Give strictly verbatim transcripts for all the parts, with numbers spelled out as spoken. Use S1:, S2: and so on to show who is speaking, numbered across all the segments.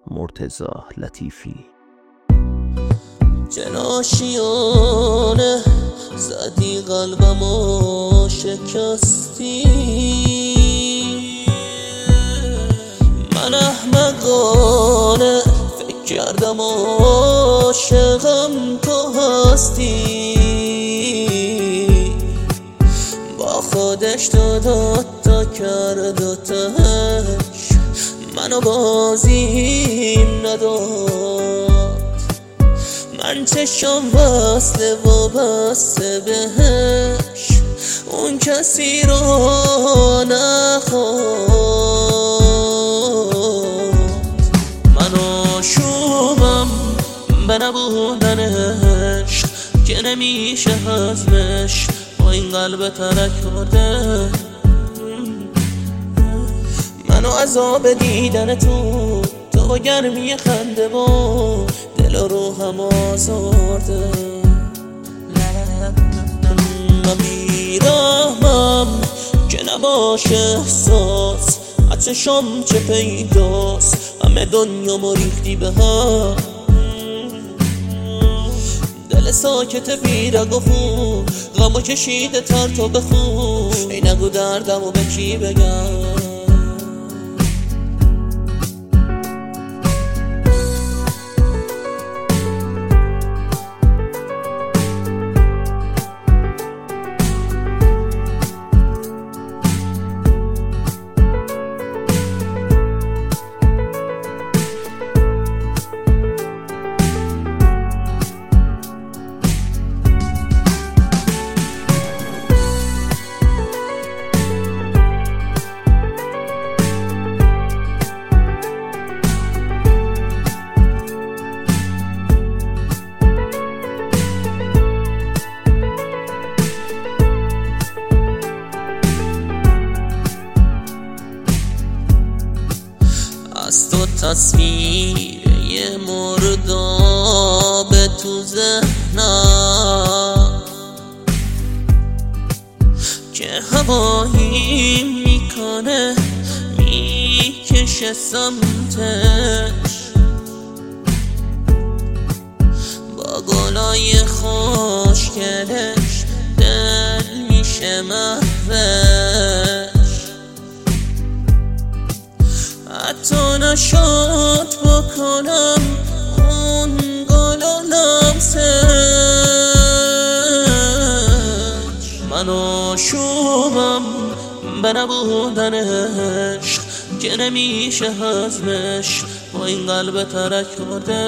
S1: مرتضی لطیفی.
S2: جناشیانه زدی قلبمو شکستی، من احمقانه فکر کردم عاشقم تو هستی. با خودش تو داد تا کرد و تهش منو بازیم نداد. من چشم وصله و بسته بهش اون کسی رو نخواد. من آشوبم به نبودنش که نمیشه هضمش با این قلب ترک کرده. منو عذاب دیدن تو تو با گرمی خنده با دل و روحم آزارده. من بیرحمم که نباشه احساس، عطشم چه پیداست همه دنیا ما ریختی به هم. دل ساکت بیرگ و خون غمو کشیده تر تو بخون. ای نگو دردمو به کی بگم. از تو تصویر یه مرداب تو ذهنم که هوایی میکنه میکشه سمتش. با گلای خوشگلش دل میشه محوش. حتی نشد بکنم اون گل و لمسش. من آشوبم به نبودنش که نمیشه هضمش با این قلب ترک کرده.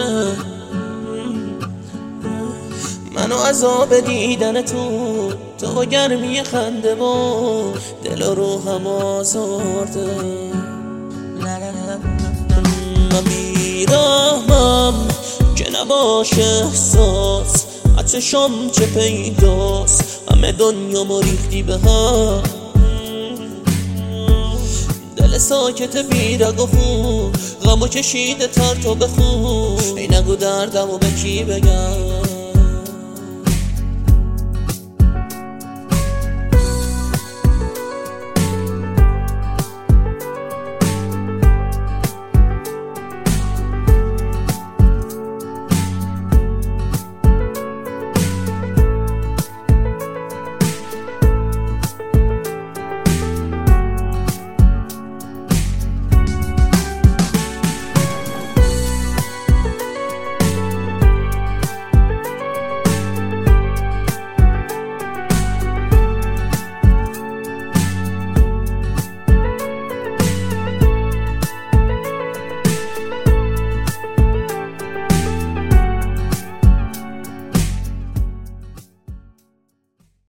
S2: منو عذاب دیدن تو تو با گرمی خنده با دل و روحم آزارده. من بیرحمم که نباشه احساس، عطشم چه پیداست همه دنیا ما ریختی به هم. دل ساکت بیرگ و خون غمو کشیده تر تو بخون. ای نگو دردمو به کی بگم.